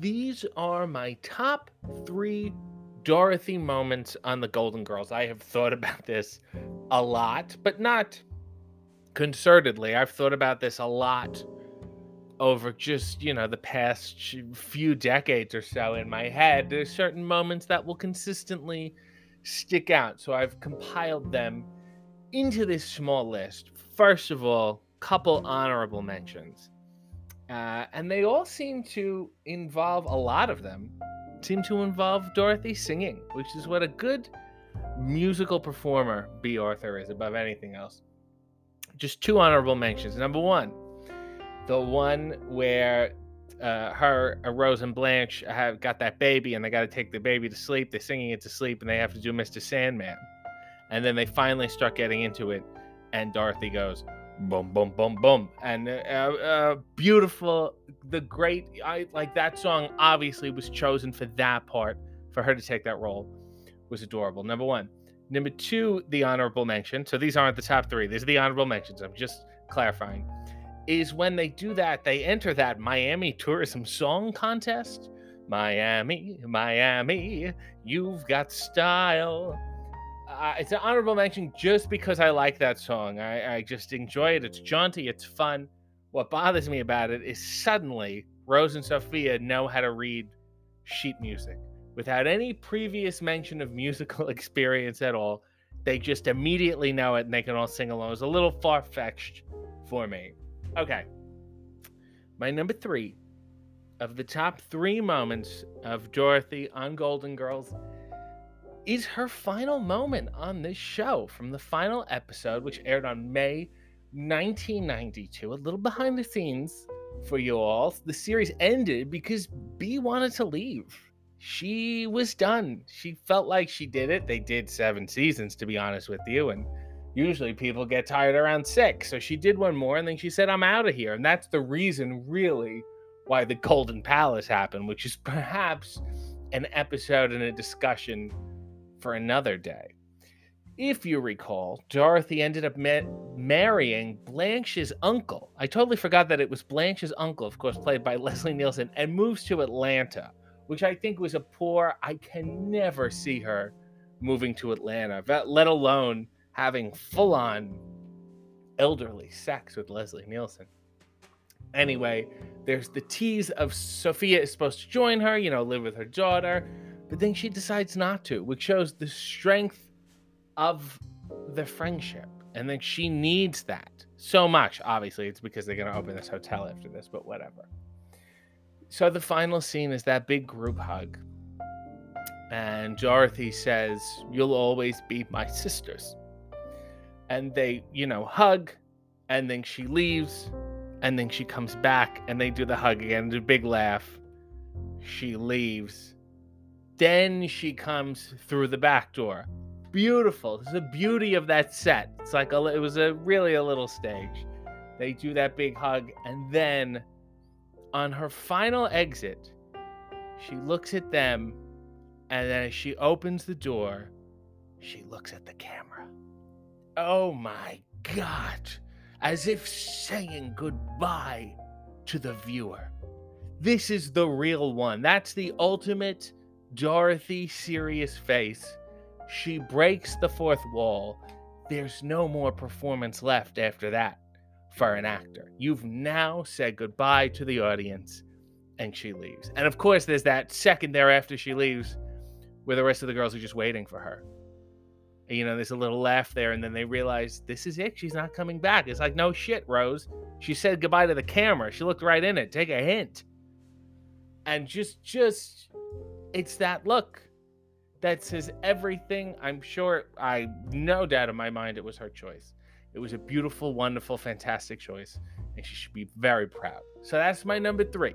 these are my top 3 Dorothy moments on The Golden Girls. I have thought about this a lot, but not concertedly. I've thought about this a lot over just, the past few decades or so in my head. There's certain moments that will consistently stick out. So I've compiled them into this small list. First of all, couple honorable mentions. And they all seem to involve a lot of them seem to involve Dorothy singing, which is what a good musical performer B. Arthur is above anything else. Just 2 honorable mentions. Number 1, the one where Rose and Blanche have got that baby and they got to take the baby to sleep. They're singing it to sleep and they have to do Mr. Sandman. And then they finally start getting into it and Dorothy goes, boom, boom, boom, boom. And beautiful, like that song obviously was chosen for that part, for her to take that role was adorable. Number 1. Number 2, the honorable mention. So these aren't the top 3. These are the honorable mentions. I'm just clarifying. Is when they do that, they enter that Miami Tourism Song Contest. Miami, Miami, you've got style. It's an honorable mention just because I like that song. I just enjoy it. It's jaunty. It's fun. What bothers me about it is suddenly Rose and Sophia know how to read sheet music without any previous mention of musical experience at all. They just immediately know it and they can all sing along. It's a little far-fetched for me. Okay. My number 3 of the top 3 moments of Dorothy on Golden Girls is her final moment on this show from the final episode, which aired on May 1992. A little behind the scenes for you all. The series ended because B wanted to leave. She was done. She felt like she did it. They did 7 seasons, to be honest with you, and usually people get tired around 6. So she did one more, and then she said, I'm out of here. And that's the reason, really, why the Golden Palace happened, which is perhaps an episode and a discussion for another day. If you recall, Dorothy ended up marrying Blanche's uncle. I totally forgot that it was Blanche's uncle, of course, played by Leslie Nielsen, and moves to Atlanta, which I think was I can never see her moving to Atlanta, let alone having full-on elderly sex with Leslie Nielsen. Anyway, there's the tease of Sophia is supposed to join her, live with her daughter, but then she decides not to, which shows the strength of the friendship. And then she needs that so much. Obviously, it's because they're going to open this hotel after this, but whatever. So the final scene is that big group hug. And Dorothy says, you'll always be my sisters. And they, hug, and then she leaves, and then she comes back, and they do the hug again, the big laugh. She leaves. Then she comes through the back door. Beautiful. It's the beauty of that set. It's like it was really a little stage. They do that big hug, and then on her final exit, she looks at them, and then as she opens the door, she looks at the camera. Oh my God. As if saying goodbye to the viewer. This is the real one. That's the ultimate Dorothy serious face. She breaks the fourth wall. There's no more performance left after that for an actor. You've now said goodbye to the audience, and she leaves. And of course, there's that second there after she leaves where the rest of the girls are just waiting for her. There's a little laugh there, and then they realize this is it. She's not coming back. It's like, no shit, Rose. She said goodbye to the camera. She looked right in it. Take a hint. And just it's that look that says everything. I'm sure, no doubt in my mind, it was her choice. It was a beautiful, wonderful, fantastic choice, and she should be very proud. So that's my number 3.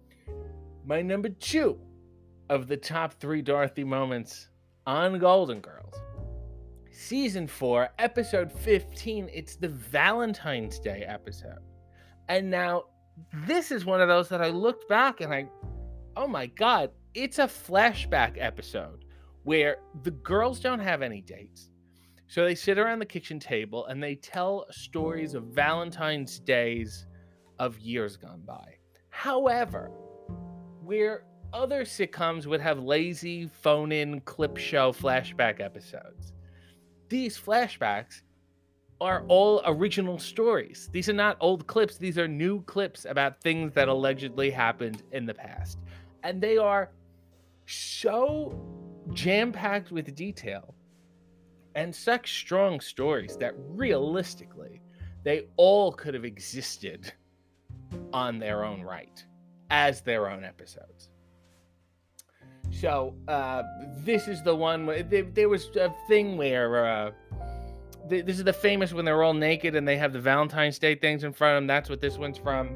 My number 2 of the top 3 Dorothy moments on Golden Girls. Season 4, episode 15. It's the Valentine's Day episode. And now, this is one of those that I looked back and oh my God, it's a flashback episode where the girls don't have any dates. So they sit around the kitchen table and they tell stories of Valentine's Days of years gone by. However, we're other sitcoms would have lazy phone-in clip show flashback episodes. These flashbacks are all original stories. These are not old clips. These are new clips about things that allegedly happened in the past. And they are so jam-packed with detail and such strong stories that realistically, they all could have existed on their own right as their own episodes. So this is the one where there was a thing where this is the famous when they're all naked and they have the Valentine's Day things in front of them. That's what this one's from.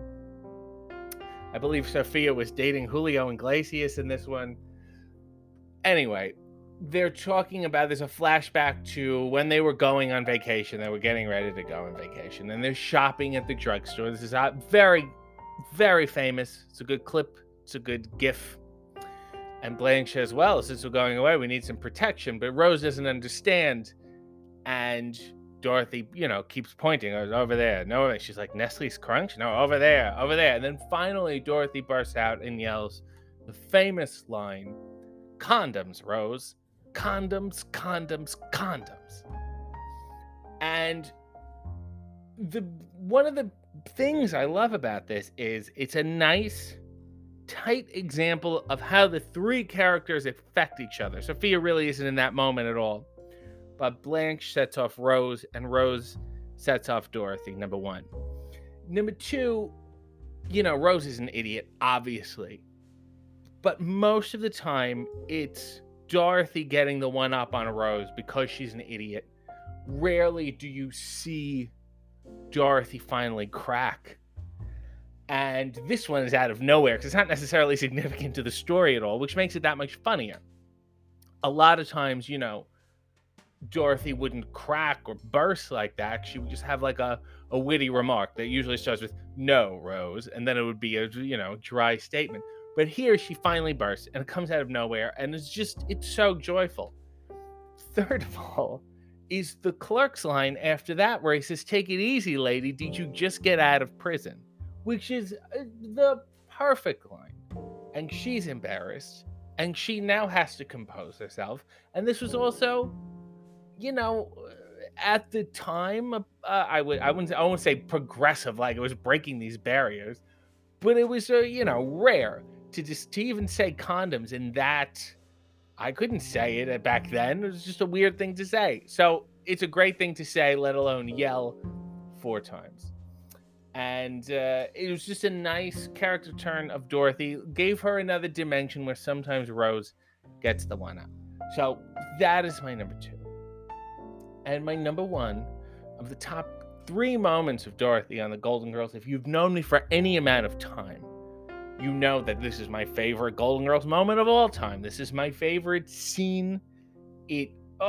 I believe Sophia was dating Julio Iglesias in this one. Anyway, they're talking about, there's a flashback to when they were going on vacation. They were getting ready to go on vacation and they're shopping at the drugstore. This is very, very famous. It's a good clip. It's a good gif. And Blanche says, well, since we're going away, we need some protection. But Rose doesn't understand. And Dorothy, keeps pointing. Over there. No, she's like, Nestle's Crunch? No, over there, over there. And then finally, Dorothy bursts out and yells the famous line, condoms, Rose. Condoms, condoms, condoms. And one of the things I love about this is it's a nice, tight example of how the three characters affect each other. Sophia really isn't in that moment at all. But Blanche sets off Rose, and Rose sets off Dorothy, number one. Number two, Rose is an idiot, obviously. But most of the time, it's Dorothy getting the one up on Rose because she's an idiot. Rarely do you see Dorothy finally crack. And this one is out of nowhere because it's not necessarily significant to the story at all, which makes it that much funnier. A lot of times, Dorothy wouldn't crack or burst like that. She would just have like a witty remark that usually starts with, no, Rose, and then it would be a, dry statement. But here she finally bursts and it comes out of nowhere and it's so joyful. Third of all is the clerk's line after that where he says, take it easy, lady. Did you just get out of prison? Which is the perfect line. And she's embarrassed and she now has to compose herself. And this was also, at the time, I won't say progressive, like it was breaking these barriers, but it was, rare to even say condoms in that. I couldn't say it back then. It was just a weird thing to say. So it's a great thing to say, let alone yell 4 times. And it was just a nice character turn of Dorothy. Gave her another dimension where sometimes Rose gets the one up. So that is my number 2. And my number 1 of the top 3 moments of Dorothy on the Golden Girls, if you've known me for any amount of time, you know that this is my favorite Golden Girls moment of all time. This is my favorite scene. It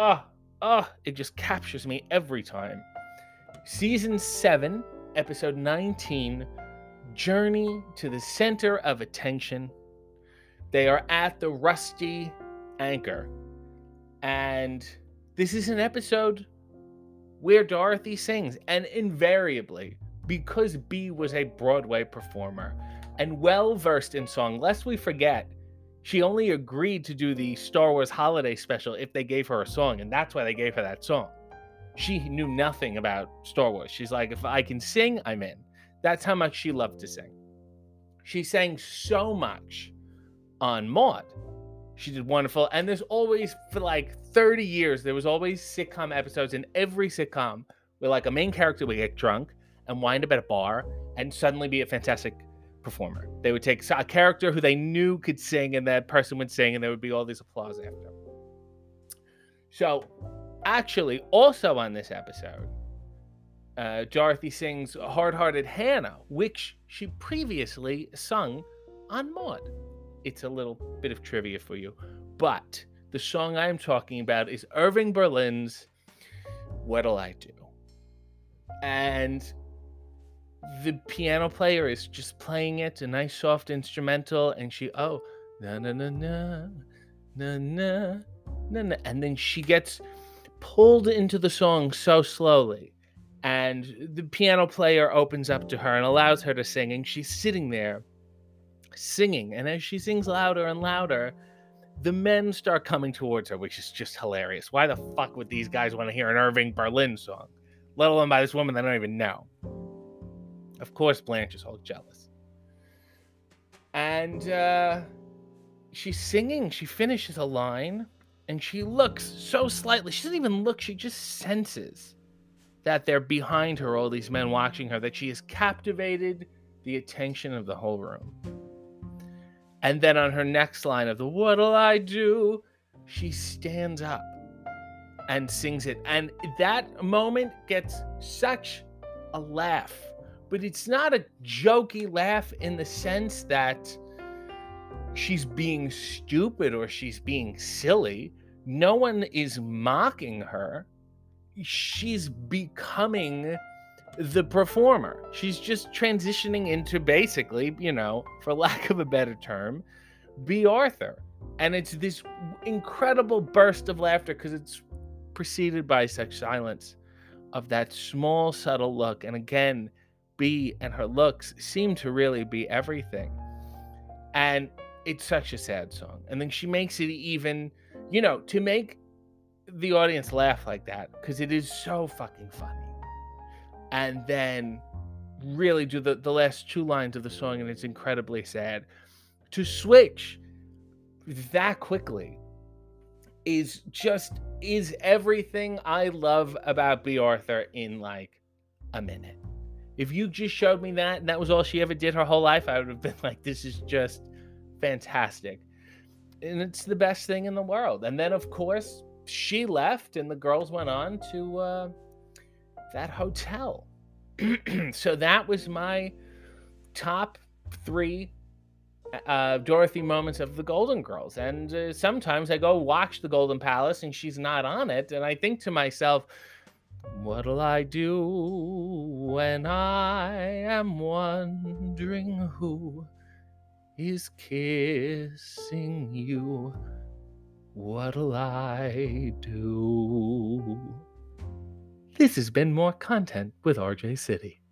just captures me every time. Season 7, episode 19, Journey to the Center of Attention. They are at the Rusty Anchor. And this is an episode where Dorothy sings. And invariably, because Bea was a Broadway performer and well-versed in song, lest we forget, she only agreed to do the Star Wars holiday special if they gave her a song, and that's why they gave her that song. She knew nothing about Star Wars. She's like, if I can sing, I'm in. That's how much she loved to sing. She sang so much on Maude. She did wonderful. And there's always, for like 30 years, there was always sitcom episodes in every sitcom where like a main character would get drunk and wind up at a bar and suddenly be a fantastic performer. They would take a character who they knew could sing and that person would sing and there would be all this applause after. So actually, also on this episode, Dorothy sings Hard-Hearted Hannah, which she previously sung on Maude. It's a little bit of trivia for you. But the song I'm talking about is Irving Berlin's What'll I Do? And the piano player is just playing it, a nice soft instrumental, and she, na na na na, na na na na, and then she gets pulled into the song so slowly, and the piano player opens up to her and allows her to sing, and she's sitting there singing. And as she sings louder and louder, the men start coming towards her, which is just hilarious. Why the fuck would these guys want to hear an Irving Berlin song, let alone by this woman they don't even know? Of course, Blanche is all jealous. And she's singing. She finishes a line, and she looks so slightly. She doesn't even look. She just senses that they're behind her, all these men watching her, that she has captivated the attention of the whole room. And then on her next line of the "What'll I do?" she stands up and sings it. And that moment gets such a laugh. But it's not a jokey laugh in the sense that she's being stupid or she's being silly. No one is mocking her. She's becoming the performer. She's just transitioning into basically, for lack of a better term, Bea Arthur. And it's this incredible burst of laughter because it's preceded by such silence of that small, subtle look. And again, Bea and her looks seem to really be everything. And it's such a sad song. And then she makes it even, to make the audience laugh like that, because it is so fucking funny. And then really do the last two lines of the song, and it's incredibly sad. To switch that quickly is everything I love about Bea Arthur in like a minute. If you just showed me that and that was all she ever did her whole life, I would have been like, this is just fantastic. And it's the best thing in the world. And then, of course, she left and the girls went on to that hotel. So that was my top 3 Dorothy moments of the Golden Girls. And sometimes I go watch the Golden Palace and she's not on it. And I think to myself, what'll I do when I am wondering who is kissing you? What'll I do? This has been more content with RJ City.